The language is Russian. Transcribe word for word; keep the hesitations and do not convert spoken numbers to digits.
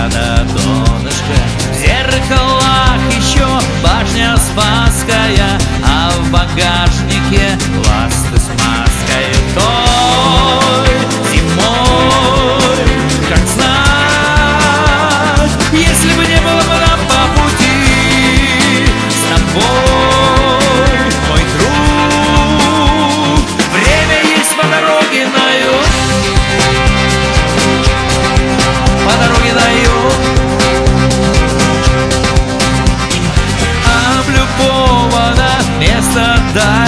до донышка. В зеркалах еще башня Спасская, а в багажнике ласты с маской. Той зимой, как знать, если бы не было бы нам по пути с тобой, мой друг. Время есть по дороге на юг, по дороге на юг. Облюбовано место дай.